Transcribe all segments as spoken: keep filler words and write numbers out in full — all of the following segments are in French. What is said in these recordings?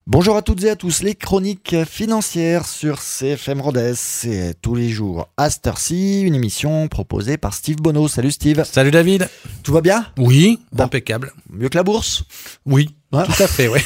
Bonjour à toutes et à tous, les chroniques financières sur C F M Rodez, c'est tous les jours à cette heure-ci, une émission proposée par Steve Bonneau. Salut Steve. Salut David. Tout va bien ? Oui, Bon. Impeccable. Mieux que la bourse ? Oui, Ouais. tout à fait, oui.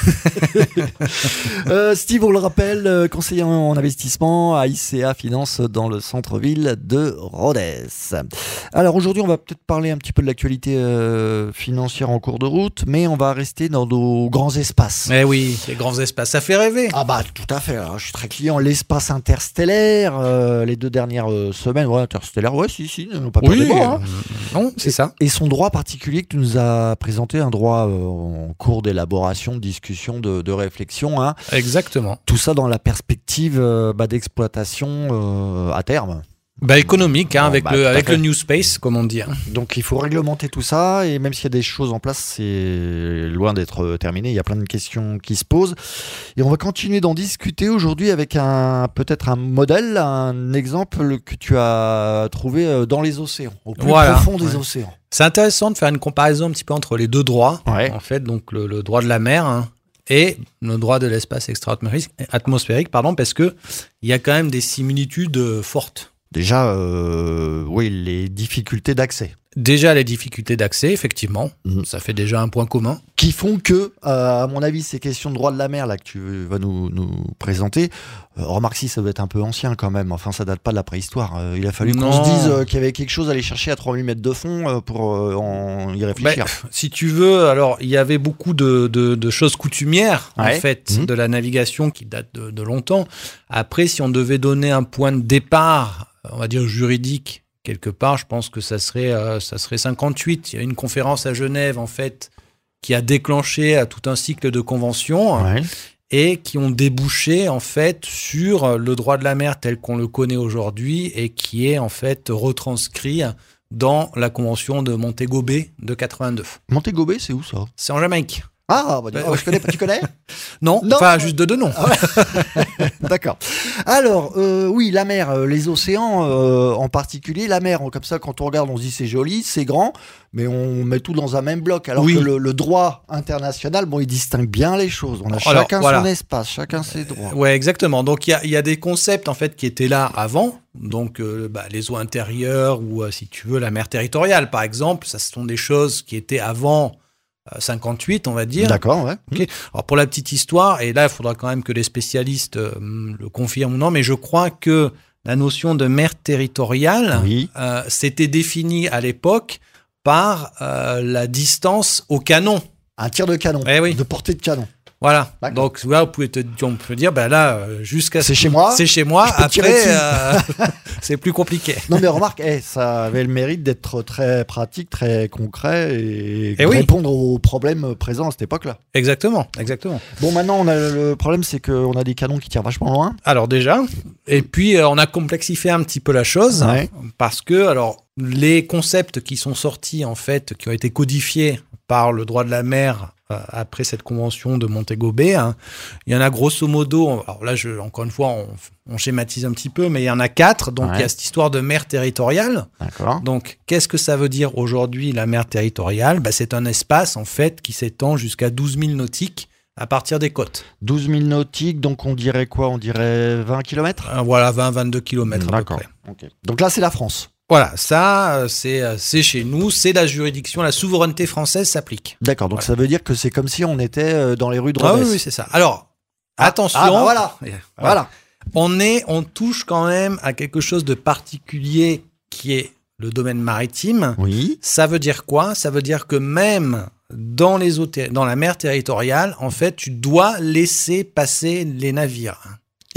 euh, Steve, on le rappelle, euh, conseiller en investissement à I C A Finance dans le centre-ville de Rodez. Alors aujourd'hui, on va peut-être parler un petit peu de l'actualité euh, financière en cours de route, mais on va rester dans nos grands espaces. Eh oui, les grands espaces, ça fait rêver. Ah bah tout à fait, alors, je suis très client, l'espace interstellaire, euh, les deux dernières euh, semaines, ouais, interstellaire, ouais, si, si, non, pas peur des mots, hein. euh, non, c'est ça. Et son droit particulier que tu nous as présenté, un droit euh, en cours d'élaboration, de discussion, de, de réflexion, hein. Exactement. Tout ça dans la perspective euh, bah, d'exploitation euh, à terme. Bah économique, hein, Bon, avec, bah, le, tout à avec fait. le New Space, comme on dit. hein. Donc il faut réglementer tout ça, et même s'il y a des choses en place, c'est loin d'être terminé. Il y a plein de questions qui se posent. Et on va continuer d'en discuter aujourd'hui avec un peut-être un modèle, un exemple que tu as trouvé dans les océans, au plus Voilà, profond des ouais. océans. C'est intéressant de faire une comparaison un petit peu entre les deux droits. Ouais. En fait, donc le, le droit de la mer hein, et le droit de l'espace extra-atmosphérique, atmosphérique, pardon, parce que il y a quand même des similitudes euh, fortes. Déjà, euh, oui, les difficultés d'accès. Déjà, les difficultés d'accès, effectivement, Mhm. ça fait déjà un point commun. Qui font que, euh, à mon avis, ces questions de droit de la mer là que tu vas nous, nous présenter, euh, remarque si ça doit être un peu ancien quand même, enfin ça date pas de la préhistoire. Euh, il a fallu qu'on Non. se dise euh, qu'il y avait quelque chose à aller chercher à trois mille mètres de fond euh, pour euh, en y réfléchir. Ben, si tu veux, alors il y avait beaucoup de, de, de choses coutumières Ouais. en fait Mhm. de la navigation qui date de, de longtemps. Après, si on devait donner un point de départ, on va dire juridique quelque part, je pense que ça serait euh, ça serait cinquante-huit. Il y a une conférence à Genève en fait qui a déclenché euh, tout un cycle de conventions Ouais. et qui ont débouché en fait sur le droit de la mer tel qu'on le connaît aujourd'hui et qui est en fait retranscrit dans la convention de Montego Bay de quatre-vingt-deux. Montego Bay, c'est où ça ? C'est en Jamaïque. Ah, bah, dis- Ouais, oh, ouais. je connais, tu connais ? Non, Non. enfin juste de deux noms. D'accord. Alors, euh, oui, la mer, euh, les océans euh, en particulier, la mer, comme ça, quand on regarde, on se dit c'est joli, c'est grand, mais on met tout dans un même bloc. Alors Oui. que le, le droit international, bon, il distingue bien les choses. On a Alors, chacun voilà. son espace, chacun ses droits. Ouais, exactement. Donc il y a, il y a des concepts en fait qui étaient là avant. Donc euh, bah, les eaux intérieures ou euh, si tu veux la mer territoriale par exemple, ça ce sont des choses qui étaient avant euh, cinquante-huit, on va dire. D'accord, ouais. Ok. Alors pour la petite histoire, et là il faudra quand même que les spécialistes euh, le confirment ou non, mais je crois que la notion de mer territoriale, Oui. euh, c'était définie à l'époque par euh, la distance au canon. Un tir de canon, Eh oui. de portée de canon. Voilà. D'accord. Donc là, vous pouvez te, on peut dire, ben là, euh, jusqu'à C'est chez moi. c'est chez moi. Je peux tirer Après, dessus. euh, c'est plus compliqué. Non, mais remarque, eh, ça avait le mérite d'être très pratique, très concret et, Eh de oui. répondre aux problèmes présents à cette époque-là. Exactement, exactement. Bon, maintenant, on a, le problème, c'est qu'on a des canons qui tirent vachement loin. Alors déjà, et puis euh, on a complexifié un petit peu la chose Ouais. parce que alors les concepts qui sont sortis en fait, qui ont été codifiés par le droit de la mer euh, après cette convention de Montego Bay, hein, il y en a grosso modo. Alors là, je, encore une fois, on, on schématise un petit peu, mais il y en a quatre. Donc Ouais. il y a cette histoire de mer territoriale. D'accord. Donc, qu'est-ce que ça veut dire aujourd'hui la mer territoriale ? Bah, c'est un espace en fait qui s'étend jusqu'à douze mille nautiques à partir des côtes. douze mille nautiques, donc on dirait quoi ? On dirait vingt kilomètres ? Euh, voilà, vingt à vingt-deux kilomètres à peu D'accord. près. Ok. Donc là, c'est la France. Voilà, ça, euh, c'est, euh, c'est chez nous, c'est la juridiction, la souveraineté française s'applique. D'accord, donc Voilà. ça veut dire que c'est comme si on était euh, dans les rues de Ah Rodez. oui, oui, c'est ça. Alors, attention. Ah, bah voilà. Voilà. Voilà. On est, on touche quand même à quelque chose de particulier qui est le domaine maritime. Oui. Ça veut dire quoi ? Ça veut dire que même dans, les eaux ter- dans la mer territoriale, en fait, tu dois laisser passer les navires. Étranger ?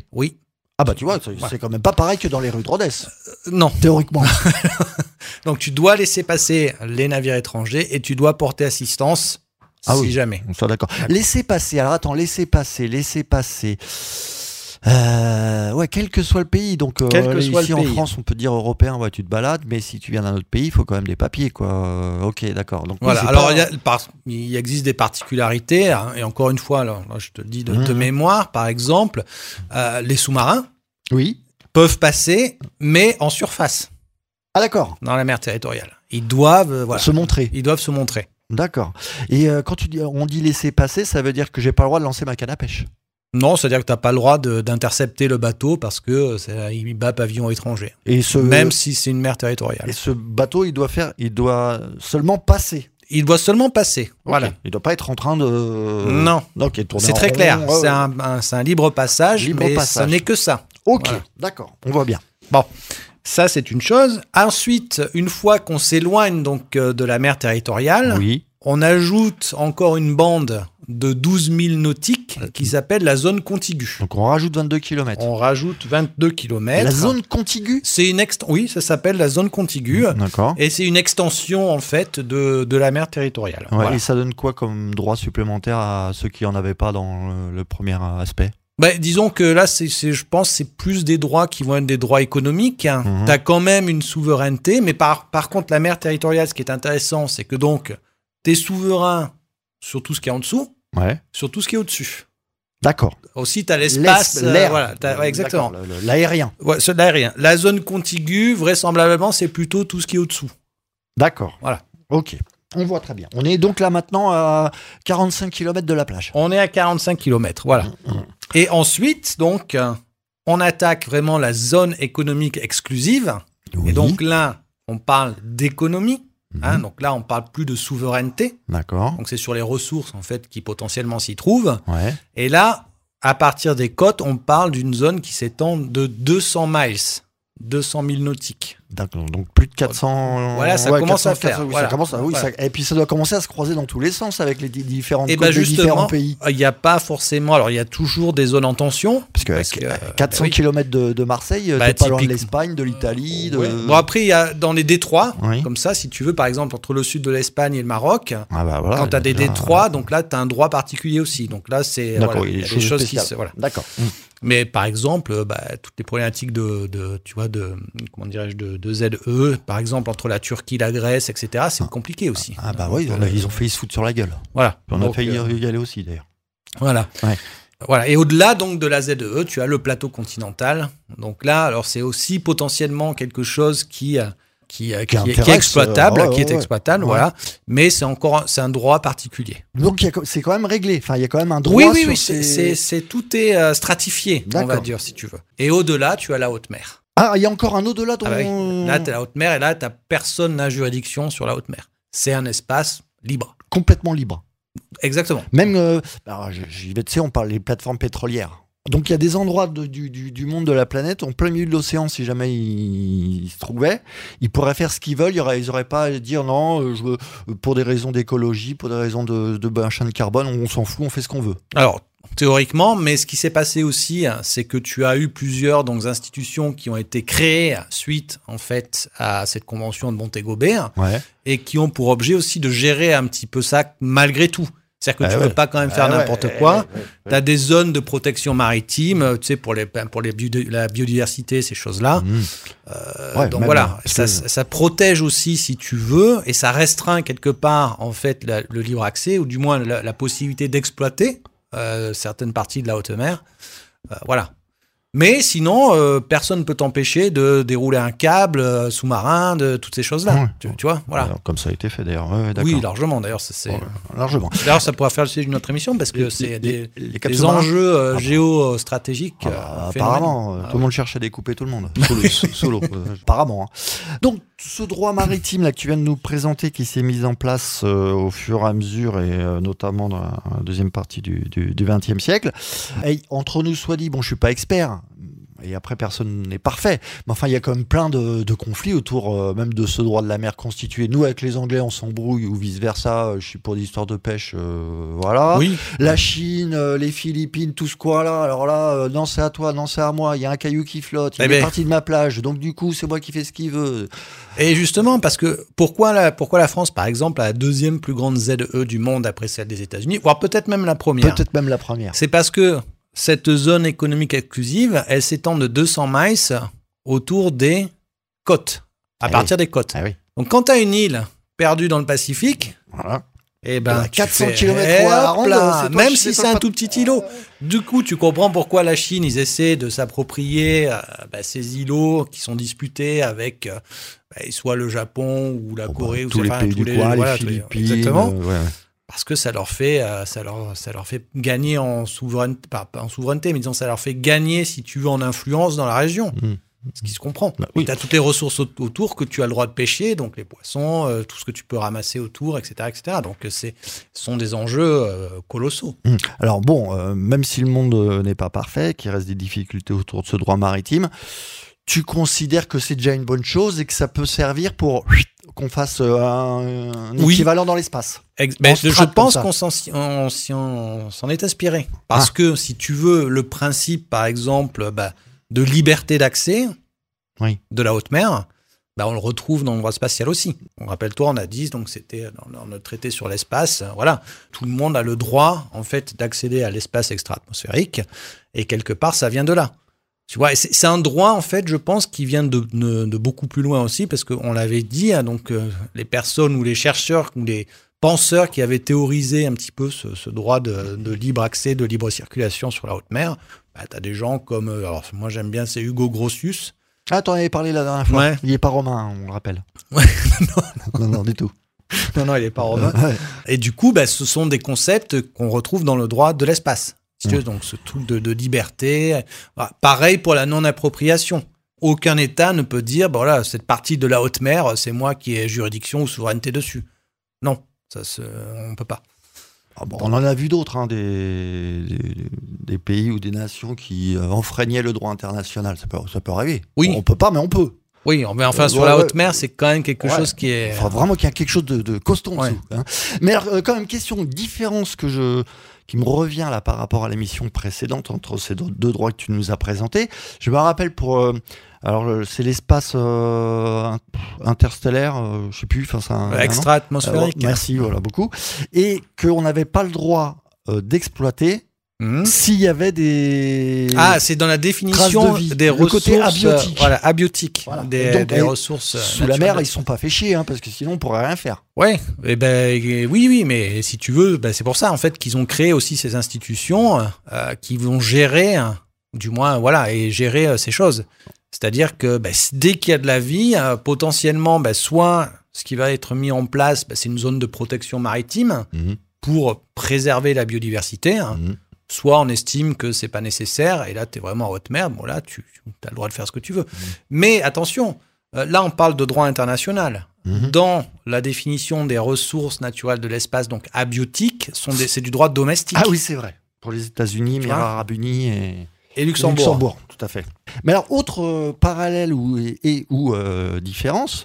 Oui. Ah bah tu vois, c'est c'est quand même pas pareil que dans les rues de Rodez, Euh, non. théoriquement. Donc, tu dois laisser passer les navires étrangers et tu dois porter assistance Ah si oui. jamais. On soit d'accord. Laissez passer, alors attends, laissez passer, laissez passer. Euh, ouais, quel que soit le pays. Donc, euh, Quel que ici soit le en pays. France, on peut dire européen, ouais, tu te balades, mais si tu viens d'un autre pays, il faut quand même des papiers, quoi. Euh, ok, d'accord. Donc, oui, Voilà. c'est Alors, pas- il, y a- par- il existe des particularités, hein, et encore une fois, là, là, je te le dis de, de Mhm. mémoire, par exemple, euh, les sous-marins Oui. peuvent passer, mais en surface, Ah d'accord. dans la mer territoriale. Ils doivent, euh, voilà, Se montrer. ils doivent se montrer. D'accord. Et euh, quand tu dis, on dit laisser passer, ça veut dire que j'ai pas le droit de lancer ma canne à pêche. Non, c'est-à-dire que tu n'as pas le droit de, d'intercepter le bateau parce que c'est, il bat pavillon étranger. Et ce, Même si c'est une mer territoriale. Et ce bateau, il doit faire, il doit seulement passer. Il doit seulement passer. Okay. Voilà. Il ne doit pas être en train de. Non. Okay, c'est très rond, clair. Ouais, c'est, ouais. Un, un, c'est un libre passage, libre mais passage. Ça n'est que ça. Ok, voilà. D'accord. On voit bien. Bon. Ça, c'est une chose. Ensuite, une fois qu'on s'éloigne donc de la mer territoriale, oui. on ajoute encore une bande de douze milles nautiques qui s'appelle la zone contiguë. Donc on rajoute vingt-deux kilomètres. On rajoute vingt-deux kilomètres. La zone contiguë ? C'est une ext... Oui, ça s'appelle la zone contiguë. D'accord. Et c'est une extension en fait de, de la mer territoriale. Ouais, voilà. Et ça donne quoi comme droit supplémentaire à ceux qui n'en avaient pas dans le, le premier aspect ? Ben, disons que là, c'est, c'est, je pense c'est plus des droits qui vont être des droits économiques. Hein. Mmh. Tu as quand même une souveraineté, mais par, par contre, la mer territoriale, ce qui est intéressant, c'est que donc, tu es souverain sur tout ce qui est en dessous, ouais. sur tout ce qui est au-dessus. D'accord. Aussi, tu as l'espace. L'air. Euh, voilà, t'as, ouais, exactement. Le, le, l'aérien. Ouais, c'est l'aérien. La zone contiguë, vraisemblablement, c'est plutôt tout ce qui est au-dessous. D'accord. Voilà. Ok. On voit très bien. On est donc là maintenant à quarante-cinq kilomètres de la plage. On est à quarante-cinq kilomètres, voilà. Mmh. Et ensuite, donc, on attaque vraiment la zone économique exclusive. Oui. Et donc là, on parle d'économie. Mmh. Hein, donc là, on parle plus de souveraineté. D'accord. Donc c'est sur les ressources en fait qui potentiellement s'y trouvent. Ouais. Et là, à partir des côtes, on parle d'une zone qui s'étend de deux cents miles, deux cents milles nautiques. D'accord, donc plus de quatre cents. Voilà, ça ouais, commence quatre cents, à faire. quatre cents, oui, voilà. ça commence à, oui, voilà. ça, et puis ça doit commencer à se croiser dans tous les sens avec les différentes et côtes ben des différents pays. Il n'y a pas forcément. Alors, il y a toujours des zones en tension. Parce que, parce que euh, quatre cents bah, oui. kilomètres de, de Marseille, bah, t'es pas loin de l'Espagne, de l'Italie. De... Ouais. Bon, après, il y a dans les détroits, oui. comme ça, si tu veux, par exemple, entre le sud de l'Espagne et le Maroc, ah bah voilà, quand tu as des détroits, voilà. Donc là, tu as un droit particulier aussi. Donc là, c'est. D'accord, voilà, il y a des choses, choses spéciales. qui se. Voilà. D'accord. Mais par exemple, bah, toutes les problématiques de, de, tu vois, de, comment dirais-je, de, de Z E, par exemple, entre la Turquie, la Grèce, et cetera, c'est ah. compliqué aussi. Ah bah oui, euh, ils ont failli se foutre sur la gueule. Voilà. On donc, a failli euh, y aller aussi, d'ailleurs. Voilà. Ouais. Voilà. Et au-delà donc de la Z E, tu as le plateau continental. Donc là, alors c'est aussi potentiellement quelque chose qui qui, qui, qui, est, qui est exploitable, euh, ouais, qui est ouais, exploitable, ouais. Voilà. Mais c'est encore c'est un droit particulier. Donc a, c'est quand même réglé. Enfin, il y a quand même un droit. Oui, oui, sur oui. ces... C'est, c'est, c'est tout est euh, stratifié, D'accord. on va dire si tu veux. Et au-delà, tu as la haute mer. Ah, il y a encore un au-delà dont... ah, bah oui. Là, tu as la haute mer et là, tu n'as personne n'a juridiction sur la haute mer. C'est un espace libre. Complètement libre. Exactement. Même, euh, alors, j'y vais, tu sais, on parle des plateformes pétrolières. Donc il y a des endroits de, du, du, du monde de la planète, en plein milieu de l'océan, si jamais ils, ils se trouvaient, ils pourraient faire ce qu'ils veulent, ils n'auraient pas à dire non, je veux, pour des raisons d'écologie, pour des raisons de, de machin de carbone, on s'en fout, on fait ce qu'on veut. Alors, théoriquement, mais ce qui s'est passé aussi, c'est que tu as eu plusieurs donc, institutions qui ont été créées suite en fait à cette convention de Montego Bay, ouais. et qui ont pour objet aussi de gérer un petit peu ça malgré tout. C'est-à-dire que ah tu ne ouais. veux pas quand même faire ah n'importe ouais, quoi. Ouais, ouais, ouais. Tu as des zones de protection maritime, tu sais, pour, les, pour les bio, la biodiversité, ces choses-là. Mmh. Euh, ouais, donc voilà, ça, que... ça protège aussi, si tu veux, et ça restreint quelque part, en fait, la, le libre accès, ou du moins la, la possibilité d'exploiter euh, certaines parties de la haute mer. Euh, voilà. Mais sinon, euh, personne ne peut t'empêcher de dérouler un câble euh, sous-marin, de toutes ces choses-là. Ouais. Tu, tu vois, voilà. Alors, comme ça a été fait d'ailleurs. Ouais, oui, largement d'ailleurs. Ça, c'est... Ouais, largement. D'ailleurs, ça pourrait faire le sujet d'une autre émission parce que les, c'est des, les, les des enjeux euh, ah, géostratégiques. Ah, euh, apparemment, euh, ah, tout le monde cherche à découper tout le monde. Solo, solo euh, apparemment. Hein. Donc, ce droit maritime là que tu viens de nous présenter, qui s'est mis en place euh, au fur et à mesure, et euh, notamment dans la deuxième partie du, du, du vingtième siècle. Et, entre nous soit dit, bon, je suis pas expert. Et après, personne n'est parfait. Mais enfin, il y a quand même plein de, de conflits autour euh, même de ce droit de la mer constitué. Nous, avec les Anglais, on s'embrouille ou vice-versa. Je suis pour des histoires de pêche. Euh, voilà. Oui. La Chine, euh, les Philippines, tout ce quoi-là. Alors là, euh, non, c'est à toi, non, c'est à moi. Il y a un caillou qui flotte. Il eh est ben... parti de ma plage. Donc, du coup, c'est moi qui fais ce qu'il veut. Et justement, parce que pourquoi la, pourquoi la France, par exemple, a la deuxième plus grande Z E du monde après celle des États-Unis, voire peut-être même la première. Peut-être même la première. C'est parce que cette zone économique exclusive, elle s'étend de deux cents miles autour des côtes, à ah partir oui. des côtes. Ah oui. Donc, quand tu as une île perdue dans le Pacifique, voilà. eh ben, quatre cents fais, kilomètres à la ronde, là, même si c'est un tout petit îlot. Du coup, tu comprends pourquoi la Chine, ils essaient de s'approprier euh, bah, ces îlots qui sont disputés avec euh, bah, soit le Japon ou la Bon, Corée, bah, ou tous les enfin, pays tous du les, coin, voilà, les tous les- Philippines. exactement. euh, ouais. Parce que ça leur fait, euh, ça leur, ça leur fait gagner en souveraineté, pas, pas en souveraineté, mais disons, ça leur fait gagner, si tu veux, en influence dans la région. Mmh. Ce qui se comprend. Bah, oui. Tu as toutes les ressources au- autour que tu as le droit de pêcher, donc les poissons, euh, tout ce que tu peux ramasser autour, et cetera, et cetera. Donc euh, c'est, ce sont des enjeux euh, colossaux. Mmh. Alors bon, euh, même si le monde euh, n'est pas parfait, qu'il reste des difficultés autour de ce droit maritime, tu considères que c'est déjà une bonne chose et que ça peut servir pour qu'on fasse euh, un, un Oui. équivalent dans l'espace. Ex- ben, je strate pense comme ça. qu'on s'en, on s'y- on s'en est inspiré. Parce Ah. que si tu veux, le principe, par exemple, bah, de liberté d'accès Oui. de la haute mer, bah, on le retrouve dans le droit spatial aussi. On rappelle-toi, on a dit, donc c'était dans, dans notre traité sur l'espace, euh, voilà, tout le monde a le droit, en fait, d'accéder à l'espace extra-atmosphérique, et quelque part, ça vient de là. Tu vois, et c'est, c'est un droit, en fait, je pense, qui vient de, de, de beaucoup plus loin aussi, parce qu'on l'avait dit, hein, donc euh, les personnes ou les chercheurs ou les penseurs qui avaient théorisé un petit peu ce, ce droit de, de libre accès, de libre circulation sur la haute mer, bah, tu as des gens comme, euh, alors moi j'aime bien, c'est Hugo Grotius. Ah, t'en avais parlé la dernière fois. Ouais. Il n'est pas romain, on le rappelle. Ouais, non, non, du tout. Non, non, il n'est pas romain. Ouais. Et du coup, bah, ce sont des concepts qu'on retrouve dans le droit de l'espace. Si tu veux, Mmh. donc ce truc de, de liberté. Voilà. Pareil pour la non-appropriation. Aucun État ne peut dire, bah, voilà, cette partie de la haute mer, c'est moi qui ai juridiction ou souveraineté dessus. Non, ça se, on ne peut pas. Ah bon, on en a vu d'autres, hein, des, des, des pays ou des nations qui euh, enfreignaient le droit international. Ça peut, ça peut arriver. Oui. On peut pas, mais on peut. Oui, mais enfin, Euh, sur ouais, la ouais. haute mer, c'est quand même quelque Ouais. chose qui est... Il faudra vraiment qu'il y ait quelque chose de, de costaud en Ouais. dessous. Hein. Mais alors, euh, quand même, question, différence que je, qui me revient là par rapport à l'émission précédente entre ces deux, deux droits que tu nous as présentés. Je me rappelle pour... Euh, alors, euh, c'est l'espace euh, interstellaire, euh, je sais plus, enfin, c'est un... extra-atmosphérique. Euh, merci, voilà, beaucoup. Et qu'on n'avait pas le droit euh, d'exploiter Mmh. s'il y avait des... Ah, c'est dans la définition traces de vie. des Le ressources côté abiotique. euh, voilà, abiotiques, Voilà. des, Et donc, des et ressources euh, Sous la mer, naturelles. ils sont pas fait chier, hein, parce que sinon on pourrait rien faire. Ouais, et ben et oui, oui, mais si tu veux, ben, c'est pour ça en fait qu'ils ont créé aussi ces institutions euh, qui vont gérer, hein, du moins, voilà, et gérer euh, ces choses. C'est-à-dire que ben, dès qu'il y a de la vie, euh, potentiellement, ben, soit ce qui va être mis en place, ben, c'est une zone de protection maritime Mmh. pour préserver la biodiversité. Hein. Mmh. Soit on estime que c'est pas nécessaire, et là, tu es vraiment en haute mer, bon là, tu as le droit de faire ce que tu veux. Mmh. Mais attention, euh, là, on parle de droit international. Mmh. Dans la définition des ressources naturelles de l'espace, donc abiotiques, sont des, c'est du droit domestique. Ah oui, c'est vrai. Pour les États-Unis, Émirats Arabes Unis et... et Luxembourg. Et Luxembourg, tout à fait. Mais alors, autre euh, parallèle ou, et, et ou euh, différence,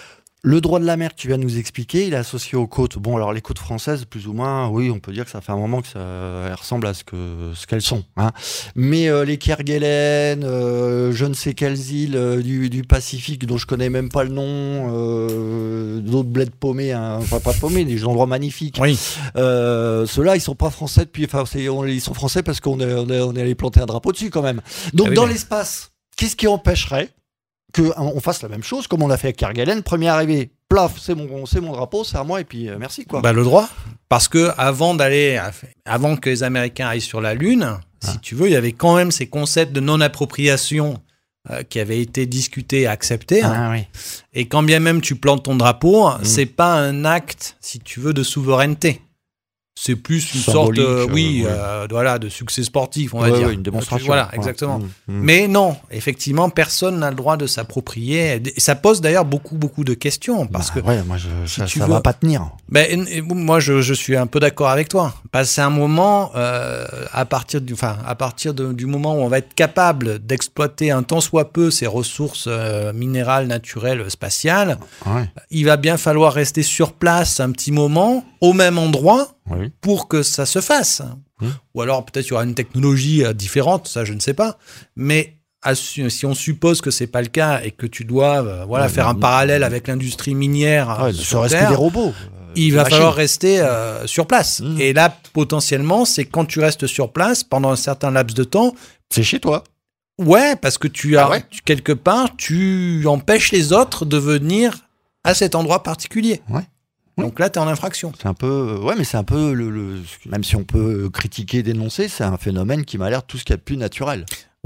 le droit de la mer que tu viens de nous expliquer, il est associé aux côtes. Bon, alors les côtes françaises, plus ou moins, oui, on peut dire que ça fait un moment que ça elles ressemblent à ce que ce qu'elles sont. Hein. Mais euh, les Kerguelen, euh, je ne sais quelles îles euh, du, du Pacifique dont je connais même pas le nom, euh, d'autres bleds paumés, hein, enfin pas paumés, des endroits magnifiques. Oui. Euh, ceux-là, ils sont pas français depuis. Enfin, c'est, on, ils sont français parce qu'on est, on est, on est allé planter un drapeau dessus quand même. Donc, ah oui, dans mais... l'espace, qu'est-ce qui empêcherait qu'on fasse la même chose comme on l'a fait avec Kerguelen, premier arrivé, plaf, c'est mon, c'est mon drapeau, c'est à moi et puis euh, merci quoi. Bah, le droit, parce que avant d'aller, avant que les Américains aillent sur la Lune, ah. si tu veux, il y avait quand même ces concepts de non-appropriation euh, qui avaient été discutés et acceptés. Ah, hein. oui. Et quand bien même tu plantes ton drapeau, mmh. c'est pas un acte, si tu veux, de souveraineté. C'est plus une symbolique, sorte, euh, oui, euh, ouais. euh, voilà, de succès sportif, on ouais, va dire. Ouais, une démonstration. Voilà, ouais. exactement. Mmh, mmh. Mais non, effectivement, personne n'a le droit de s'approprier. Et ça pose d'ailleurs beaucoup, beaucoup de questions. Parce bah, que ouais, moi, je, si ça, tu ça veux, va pas tenir. Ben, et, et, moi, je, je suis un peu d'accord avec toi. Parce qu'à un moment, euh, à partir, du, enfin, à partir de, du moment où on va être capable d'exploiter un tant soit peu ces ressources euh, minérales, naturelles, spatiales, ouais. il va bien falloir rester sur place un petit moment, au même endroit, oui. pour que ça se fasse. Mmh. Ou alors, peut-être il y aura une technologie euh, différente, ça, je ne sais pas. Mais si on suppose que c'est pas le cas et que tu dois euh, voilà, ouais, faire bah, un parallèle avec l'industrie minière, ouais, sur reste que des robots. Euh, il va machines. falloir rester euh, sur place. Mmh. Et là, potentiellement, c'est quand tu restes sur place pendant un certain laps de temps. C'est chez toi. Ouais, parce que tu as, ah ouais tu, quelque part, tu empêches les autres de venir à cet endroit particulier. Ouais. Donc là, tu es en infraction. C'est un peu, ouais, mais c'est un peu, le, le, même si on peut critiquer, dénoncer, c'est un phénomène qui m'a l'air tout ce qu'il y a de plus naturel.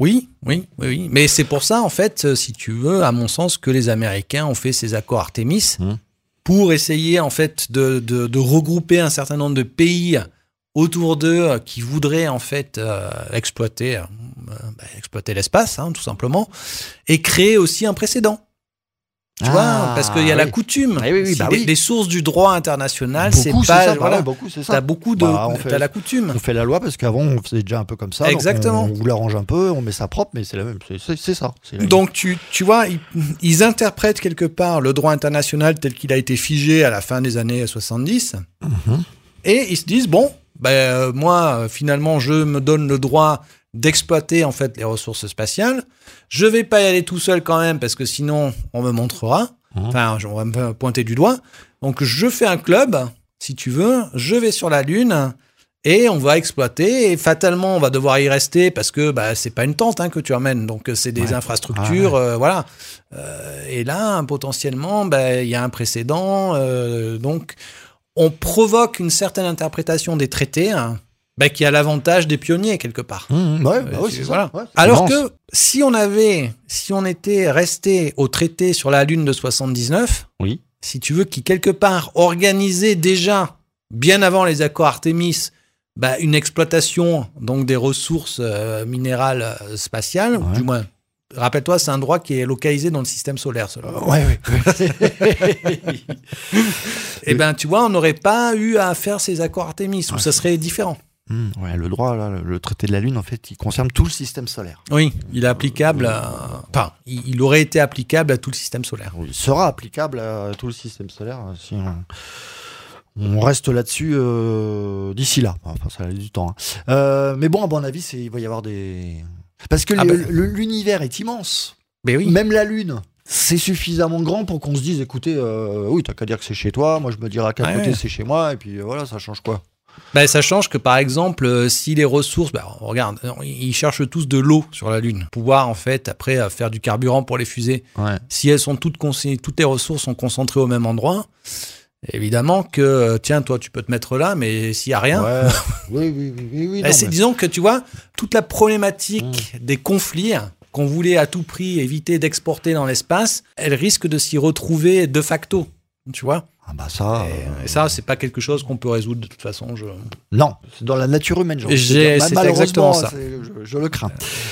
Oui, oui, oui, oui. Mais c'est pour ça, en fait, si tu veux, à mon sens, que les Américains ont fait ces accords Artemis mmh. pour essayer, en fait, de, de, de regrouper un certain nombre de pays autour d'eux qui voudraient, en fait, euh, exploiter, euh, bah, exploiter l'espace, hein, tout simplement, et créer aussi un précédent. Tu ah, vois, parce qu'il y a oui. la coutume. Ah, oui, oui, bah les, oui. les sources du droit international, beaucoup, c'est pas. C'est ça, voilà, ouais, beaucoup, c'est ça. T'as beaucoup de. Bah, t'as la coutume. On fait la loi parce qu'avant, on faisait déjà un peu comme ça. Exactement. Donc on, on vous l'arrange un peu, on met ça propre, mais c'est la même. C'est, c'est, c'est ça. C'est donc, tu, tu vois, ils, ils interprètent quelque part le droit international tel qu'il a été figé à la fin des années soixante-dix. Mm-hmm. Et ils se disent bon, ben, euh, moi, finalement, je me donne le droit d'exploiter en fait les ressources spatiales. Je vais pas y aller tout seul quand même parce que sinon on me montrera. Mmh. Enfin, on va me pointer du doigt. Donc je fais un club, si tu veux. Je vais sur la Lune et on va exploiter. Et fatalement, on va devoir y rester parce que bah c'est pas une tente hein, que tu emmènes. Donc c'est des ouais. infrastructures, ah ouais. euh, voilà. Euh, et là, potentiellement, bah il y a un précédent. Euh, donc on provoque une certaine interprétation des traités. Hein, Bah, qui a l'avantage des pionniers quelque part. Mmh, ouais, bah ouais, c'est voilà. ça. Ouais, c'est Alors immense. que si on avait, si on était resté au traité sur la Lune de soixante-dix-neuf, oui. si tu veux, qui quelque part organisait déjà bien avant les accords Artemis, bah, une exploitation donc des ressources euh, minérales euh, spatiales, ouais. du moins. Rappelle-toi, c'est un droit qui est localisé dans le système solaire. Euh, ouais, ouais. Eh ben, tu vois, on n'aurait pas eu à faire ces accords Artemis, ouais. où ça serait différent. Mmh, ouais, le droit, là, le traité de la Lune, en fait, il concerne tout le système solaire. Oui, il est applicable, à... enfin, il aurait été applicable à tout le système solaire. Il sera applicable à tout le système solaire si on, on reste là-dessus euh, d'ici là. Enfin, ça a du temps. Hein. Euh, mais bon, à mon avis, c'est, il va y avoir des... Parce que ah le, ben... le, l'univers est immense. Mais oui. Même la Lune, c'est suffisamment grand pour qu'on se dise, écoutez, euh, oui, t'as qu'à dire que c'est chez toi, moi je me dirais qu'à ouais, côté ouais. c'est chez moi, et puis voilà, ça change quoi? Ben, ça change que par exemple, euh, si les ressources, ben, regarde, ils cherchent tous de l'eau sur la Lune, pouvoir en fait après euh, faire du carburant pour les fusées. Ouais. Si elles sont toutes con- toutes les ressources sont concentrées au même endroit. Évidemment que, tiens, toi, tu peux te mettre là, mais s'il n'y a rien... Ouais. oui, oui, oui. oui, oui non, c'est, mais... Disons que, tu vois, toute la problématique mmh. des conflits qu'on voulait à tout prix éviter d'exporter dans l'espace, elle risque de s'y retrouver de facto, tu vois. Ah bah ça... Et, euh... et ça, c'est pas quelque chose qu'on peut résoudre de toute façon. Je... Non, c'est dans la nature humaine. Genre. J'ai, c'est, c'est exactement ça. C'est, je, je le crains.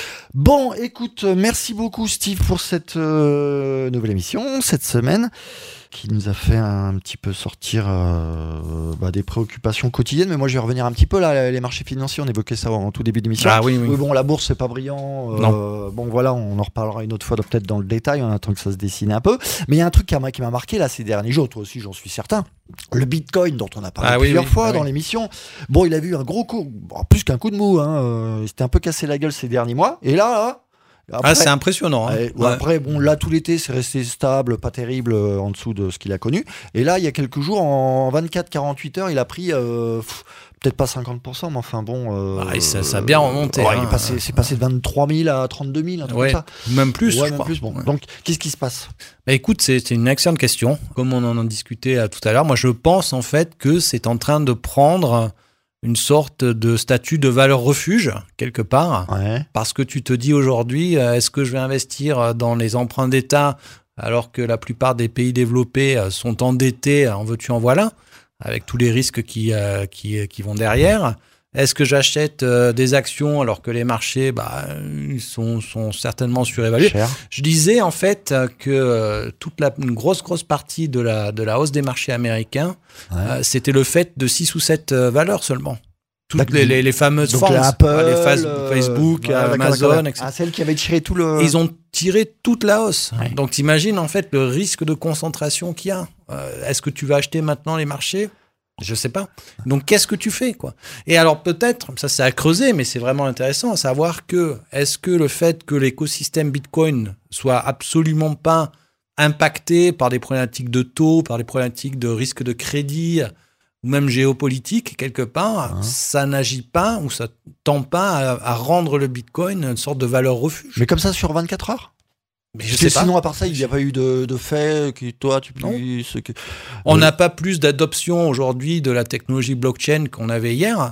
Bon, écoute, merci beaucoup Steve pour cette euh, nouvelle émission, cette semaine, qui nous a fait un petit peu sortir euh, bah, des préoccupations quotidiennes. Mais moi, je vais revenir un petit peu là, les marchés financiers, on évoquait ça en tout début d'émission. Ah oui, oui. oui bon, la bourse, c'est pas brillant. Euh, non. Bon, voilà, on en reparlera une autre fois, peut-être dans le détail, on attend que ça se dessine un peu. Mais il y a un truc qui m'a, qui m'a marqué là ces derniers jours, toi aussi, j'en suis certain. Le Bitcoin, dont on a parlé ah, plusieurs oui, oui. fois ah, dans oui. l'émission. Bon, il a vu un gros coup, bon, plus qu'un coup de mou. Hein, euh, il s'était un peu cassé la gueule ces derniers mois. Et là, là Après, ah, c'est impressionnant. Hein. Ouais, ouais. Après, bon, là, tout l'été, c'est resté stable, pas terrible, euh, en dessous de ce qu'il a connu. Et là, il y a quelques jours, en vingt-quatre à quarante-huit heures, il a pris, euh, pff, peut-être pas cinquante pour cent, mais enfin bon... Euh, ah, ça, ça a bien remonté. Ouais, hein. il est passé, c'est passé de vingt-trois mille à trente-deux mille, un truc ouais, comme ça. Même plus, ouais, je même crois. plus. Bon. Ouais. Donc, qu'est-ce qui se passe ? Bah, écoute, c'est, c'est une excellente question. Comme on en a discuté euh, tout à l'heure, moi, je pense en fait que c'est en train de prendre... une sorte de statut de valeur refuge, quelque part, ouais. parce que tu te dis aujourd'hui, est-ce que je vais investir dans les emprunts d'État alors que la plupart des pays développés sont endettés, en veux-tu en voilà, avec tous les risques qui, euh, qui, qui vont derrière ? Est-ce que j'achète euh, des actions alors que les marchés bah, ils sont, sont certainement surévalués ? Cher. Je disais en fait que euh, toute la, une grosse, grosse partie de la, de la hausse des marchés américains, ouais. euh, c'était le fait de six ou sept euh, valeurs seulement. Toutes les, les, les fameuses formes, les fa- Facebook, euh, Amazon, d'accord, d'accord. et cetera. Ah, celles qui avaient tiré tout le... Ils ont tiré toute la hausse. Ouais. Donc t'imagines en fait le risque de concentration qu'il y a. Euh, est-ce que tu vas acheter maintenant les marchés ? Je sais pas. Donc, qu'est-ce que tu fais, quoi ? Et alors, peut-être, ça c'est à creuser, mais c'est vraiment intéressant à savoir que, est-ce que le fait que l'écosystème Bitcoin soit absolument pas impacté par des problématiques de taux, par des problématiques de risque de crédit, ou même géopolitique, quelque part, hein. ça n'agit pas, ou ça tend pas à, à rendre le Bitcoin une sorte de valeur refuge. Mais comme ça, sur vingt-quatre heures ? Mais je sais pas. Sinon, à part ça, il n'y a pas eu de, de fait que toi, tu puisses... Que... On n'a pas plus d'adoption aujourd'hui de la technologie blockchain qu'on avait hier. Ouais.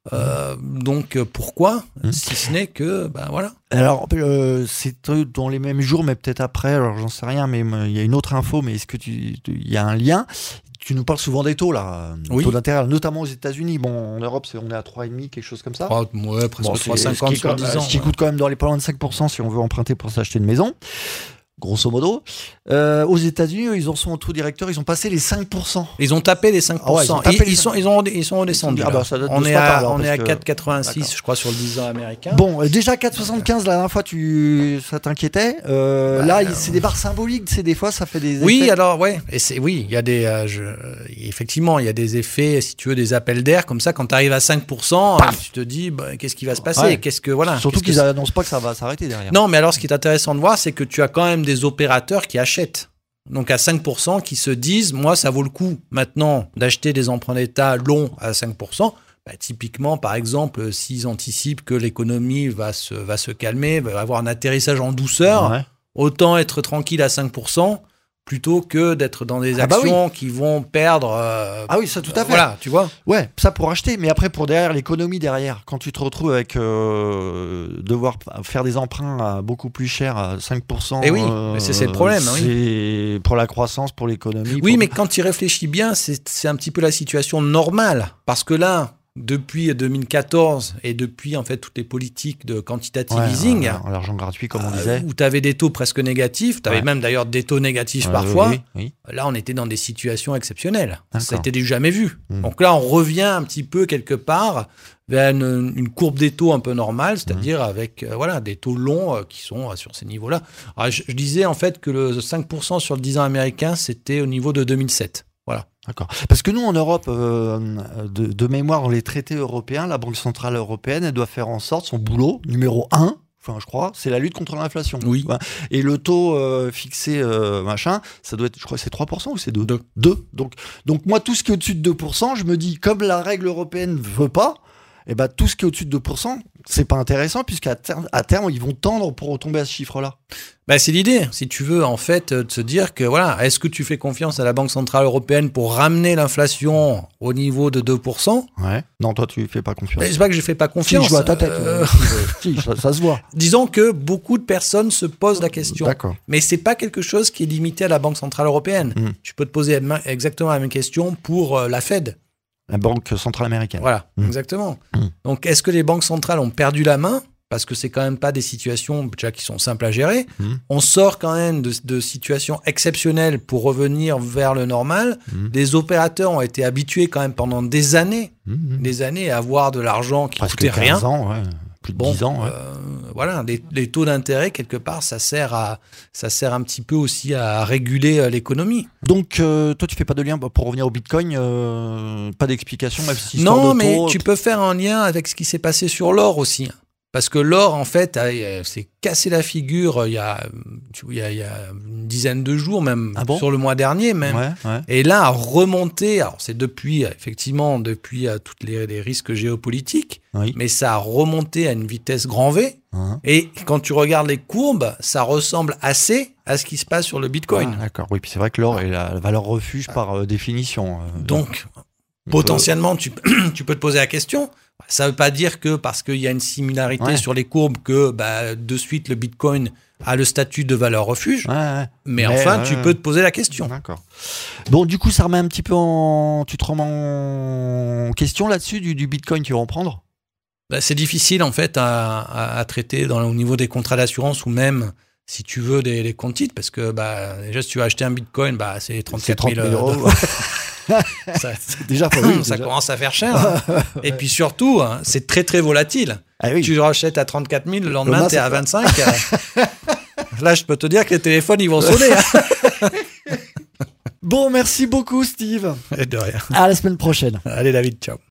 Euh, donc pourquoi mmh. si ce n'est que ben voilà. Alors euh, c'est dans les mêmes jours, mais peut-être après. Alors j'en sais rien, mais il y a une autre info. Mais est-ce que tu, il y a un lien? Tu nous parles souvent des taux là, oui. taux d'intérêt, notamment aux États-Unis. Bon, en Europe, c'est, on est à trois virgule cinq, quelque chose comme ça. trois, ouais, presque bon, trois virgule cinquante sur dix ans. Ce qui ouais. coûte quand même dans les pas loin de cinq pour cent si on veut emprunter pour s'acheter une maison. Grosso modo. Euh, aux États-Unis, ils en sont au taux directeur, ils ont passé les cinq pour cent. Ils ont tapé les cinq pour cent. Ah ouais, ils, ils, les... ils, sont, ils, ont, ils sont redescendus. Ah bah, on est à, alors, on est à que... quatre virgule quatre-vingt-six, d'accord. Je crois, sur le dix ans américain. Bon, déjà quatre virgule soixante-quinze, la dernière fois, tu... ça t'inquiétait. Euh, bah, là, euh... c'est des barres symboliques, c'est des fois, ça fait des effets. Oui, alors, ouais. Et c'est, oui, il y a des. Euh, je... Effectivement, il y a des effets, si tu veux, des appels d'air, comme ça, quand tu arrives à cinq pour cent, euh, tu te dis, bah, qu'est-ce qui va se passer ouais. Qu'est-ce que, voilà, surtout qu'est-ce qu'ils que n'annoncent pas que ça va s'arrêter derrière. Non, mais alors, ce qui est intéressant de voir, c'est que tu as quand même des opérateurs qui achètent. Donc à cinq pour cent qui se disent, moi, ça vaut le coup maintenant d'acheter des emprunts d'État longs à cinq pour cent. Bah, typiquement, par exemple, s'ils anticipent que l'économie va se, va se calmer, va avoir un atterrissage en douceur, ouais. Autant être tranquille à cinq pour cent plutôt que d'être dans des ah actions bah oui. qui vont perdre. Euh, ah oui, ça tout à fait. Voilà, tu vois. Ouais, ça pour acheter, mais après pour derrière l'économie derrière, quand tu te retrouves avec euh, devoir faire des emprunts à beaucoup plus cher à cinq pour cent. Et oui, euh, mais c'est, c'est le problème. C'est oui. pour la croissance, pour l'économie. Oui, pour... mais quand tu y réfléchis bien, c'est, c'est un petit peu la situation normale, parce que là. Depuis deux mille quatorze et depuis en fait toutes les politiques de quantitative ouais, easing, euh, l'argent gratuit comme on disait, euh, où tu avais des taux presque négatifs, tu avais ouais. même d'ailleurs des taux négatifs euh, parfois. Oui, oui. Là, on était dans des situations exceptionnelles. D'accord. Ça a été du jamais vu. Mmh. Donc là, on revient un petit peu quelque part vers une, une courbe des taux un peu normale, c'est-à-dire mmh. avec euh, voilà des taux longs euh, qui sont euh, sur ces niveaux-là. Alors, je, je disais en fait que le cinq pour cent sur le dix ans américain, c'était au niveau de deux mille sept. Voilà. D'accord. Parce que nous, en Europe, euh, de, de mémoire, dans les traités européens, la Banque Centrale Européenne, elle doit faire en sorte, son boulot, numéro un, enfin, je crois, c'est la lutte contre l'inflation. Oui. Et le taux euh, fixé, euh, machin, ça doit être, je crois que c'est trois pour cent ou c'est deux? deux. deux. Donc, donc, moi, tout ce qui est au-dessus de deux pour cent, je me dis, comme la règle européenne ne veut pas, eh ben, tout ce qui est au-dessus de deux pour cent, c'est pas intéressant, puisqu'à terme, à terme, ils vont tendre pour retomber à ce chiffre-là. Bah, c'est l'idée, si tu veux, en fait, de se dire que, voilà, est-ce que tu fais confiance à la Banque Centrale Européenne pour ramener l'inflation au niveau de deux pour cent? Ouais. Non, toi, tu fais pas confiance. C'est pas que je fais pas confiance. Si, je vois ta tête. Euh... si, ça, ça se voit. Disons que beaucoup de personnes se posent la question. D'accord. Mais c'est pas quelque chose qui est limité à la Banque Centrale Européenne. Mmh. Tu peux te poser exactement la même question pour euh, la Fed. La Banque Centrale Américaine. Voilà, mmh. exactement. Mmh. Donc, est-ce que les banques centrales ont perdu la main? Parce que c'est quand même pas des situations déjà qui sont simples à gérer. Mmh. On sort quand même de, de situations exceptionnelles pour revenir vers le normal. Mmh. Les opérateurs ont été habitués quand même pendant des années, mmh. des années à avoir de l'argent qui presque coûtait rien. quinze ans, ouais. Plus de bon, dix ans. Ouais. Euh, voilà, les, les taux d'intérêt, quelque part, ça sert, à, ça sert un petit peu aussi à réguler euh, l'économie. Donc, euh, toi, tu fais pas de lien, pour revenir au Bitcoin, euh, pas d'explication, même si non, de mais taux, tu peux faire un lien avec ce qui s'est passé sur l'or aussi. Parce que l'or, en fait, s'est cassé la figure il y a, il y a, il y a une dizaine de jours, même ah bon sur le mois dernier même. Ouais, ouais. Et là, a remonté, alors c'est depuis, effectivement, depuis euh, tous les, les risques géopolitiques, oui. mais ça a remonté à une vitesse grand V. Uh-huh. Et quand tu regardes les courbes, ça ressemble assez à ce qui se passe sur le Bitcoin. Ah, d'accord, oui, puis c'est vrai que l'or est la valeur refuge par euh, définition. Euh, donc, potentiellement, peut... tu, tu peux te poser la question. Ça ne veut pas dire que parce qu'il y a une similarité ouais. sur les courbes que bah, de suite le Bitcoin a le statut de valeur refuge. Ouais, ouais. Mais, mais enfin, euh, tu peux te poser la question. D'accord. Bon, du coup, ça remet un petit peu en... Tu te remets en question là-dessus du, du Bitcoin, tu vas en prendre ? Bah, c'est difficile en fait à, à, à traiter dans, au niveau des contrats d'assurance ou même si tu veux des, des comptes titres parce que bah, déjà si tu veux acheter un Bitcoin, bah, c'est trente-quatre mille euros. ça, déjà, oui, ça déjà. commence à faire cher. Hein. Et puis surtout, hein, c'est très très volatile. Ah oui. Tu rachètes à trente-quatre mille, le lendemain, tu es à vingt-cinq. euh... Là, je peux te dire que les téléphones, ils vont sonner. Hein. Bon, merci beaucoup, Steve. Et de rien. À la semaine prochaine. Allez, David, ciao.